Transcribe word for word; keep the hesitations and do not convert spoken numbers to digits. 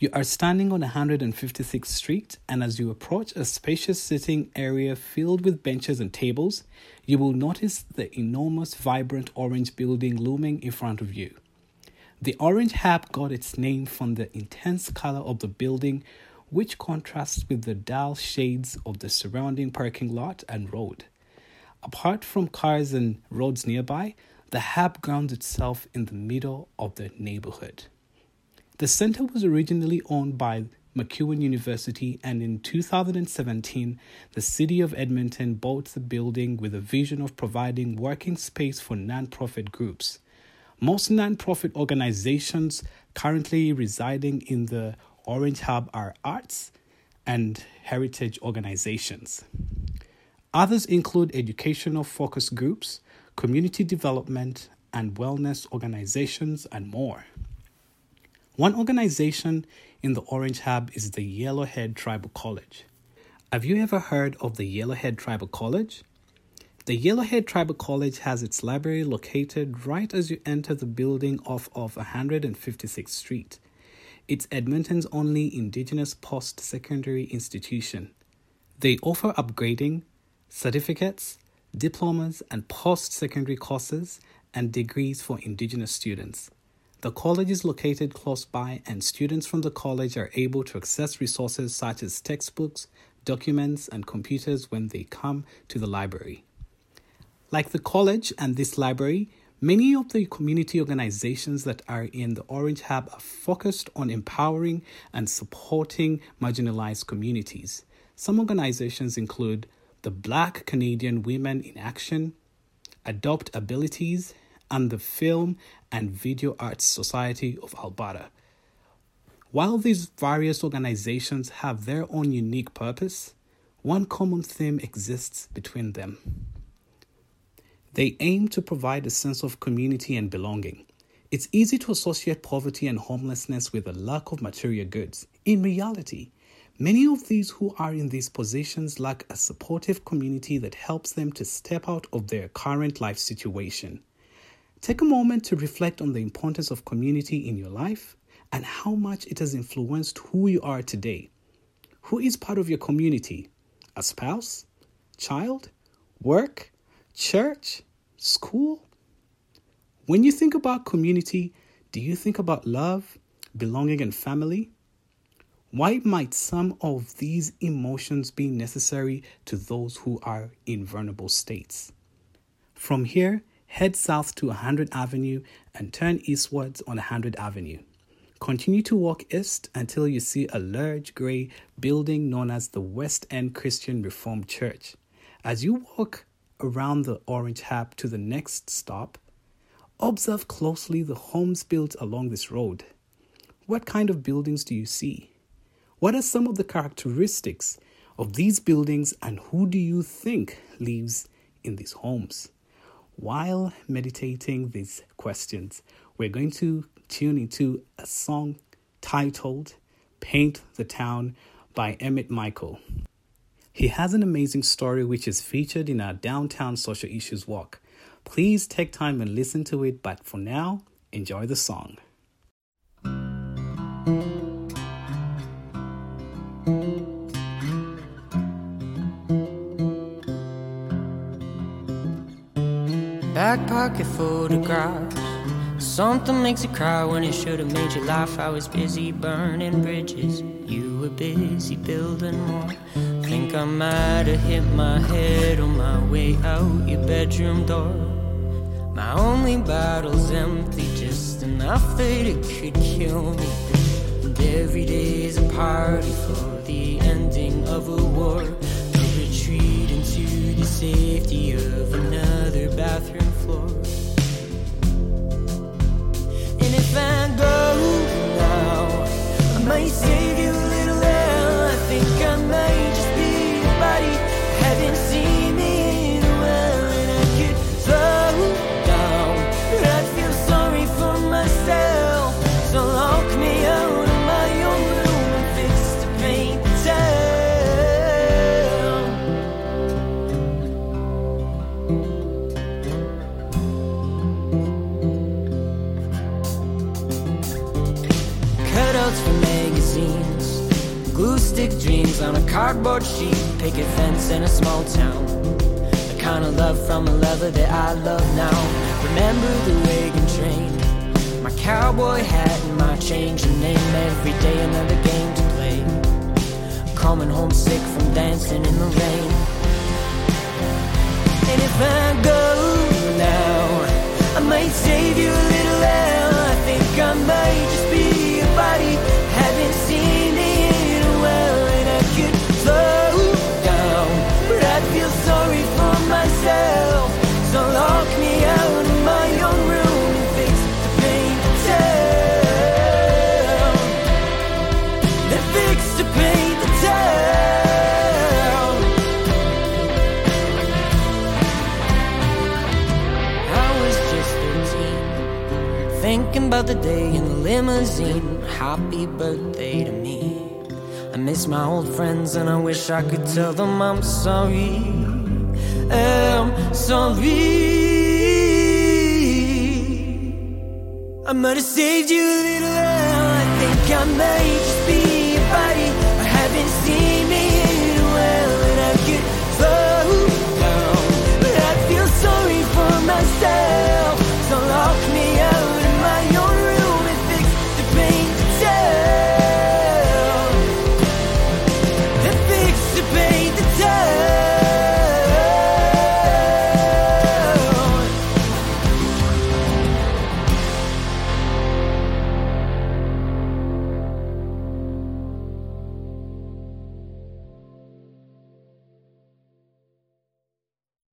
You are standing on one hundred fifty-sixth Street, and as you approach a spacious sitting area filled with benches and tables, you will notice the enormous, vibrant orange building looming in front of you. The Orange Hub got its name from the intense color of the building, which contrasts with the dull shades of the surrounding parking lot and road. Apart from cars and roads nearby, the hub grounds itself in the middle of the neighborhood. The center was originally owned by MacEwan University, and in two thousand seventeen, the City of Edmonton bought the building with a vision of providing working space for non-profit groups. Most non-profit organizations currently residing in the Orange Hub are arts and heritage organizations. Others include educational focus groups, community development and wellness organizations, and more. One organization in the Orange Hub is the Yellowhead Tribal College. Have you ever heard of the Yellowhead Tribal College? The Yellowhead Tribal College has its library located right as you enter the building off of one hundred fifty-sixth Street. It's Edmonton's only Indigenous post-secondary institution. They offer upgrading, certificates, diplomas, and post-secondary courses and degrees for Indigenous students. The college is located close by, and students from the college are able to access resources such as textbooks, documents, and computers when they come to the library. Like the college and this library, many of the community organizations that are in the Orange Hub are focused on empowering and supporting marginalized communities. Some organizations include the Black Canadian Women in Action, Adopt Abilities, and the Film and Video Arts Society of Alberta. While these various organizations have their own unique purpose, one common theme exists between them. They aim to provide a sense of community and belonging. It's easy to associate poverty and homelessness with a lack of material goods. In reality, many of these who are in these positions lack a supportive community that helps them to step out of their current life situation. Take a moment to reflect on the importance of community in your life and how much it has influenced who you are today. Who is part of your community? A spouse? Child? Work? Church? School? When you think about community, do you think about love, belonging, and family? Why might some of these emotions be necessary to those who are in vulnerable states? From here, head south to one hundred Avenue and turn eastwards on one hundred Avenue. Continue to walk east until you see a large grey building known as the West End Christian Reformed Church. As you walk around the Orange Hub to the next stop, observe closely the homes built along this road. What kind of buildings do you see? What are some of the characteristics of these buildings, and who do you think lives in these homes? While meditating these questions, we're going to tune into a song titled Paint the Town by Emmett Michael. He has an amazing story which is featured in our Downtown Social Issues Walk. Please take time and listen to it, but for now, enjoy the song. Back pocket photographs. Something makes you cry when it should have made you laugh. I was busy burning bridges, you were busy building more. Think I might have hit my head on my way out your bedroom door. My only bottle's empty, just enough that it could kill me. And every day is a party for the ending of a war, a retreat into the safety of another bathroom floor. And if I go now, I might save you a little hell. I think I might just be a body, haven't seen me in a while. And I could slow down, but I'd feel sorry for myself. So lock me out of my own room and fix to paint the town. magazines, glue stick dreams on a cardboard sheet, picket fence in a small town. The kind of love from a lover that I love now. Remember the wagon train, my cowboy hat and my changing name. Every day another game to play, coming home sick from dancing in the rain. And if I go now, I might save you a little hell. I think I might just be a body, haven't seen it in a while. And I could float down, but I'd feel sorry for myself. So lock me out in my own room and fix the paint to town. Then fix the paint to town. I was just thirteen, thinking about the day in the limousine. Happy birthday to me. I miss my old friends and I wish I could tell them I'm sorry. I'm sorry. I might have saved you a little hell. I think I might just be a body, I haven't seen me in a while. And I could slow down, but I feel sorry for myself.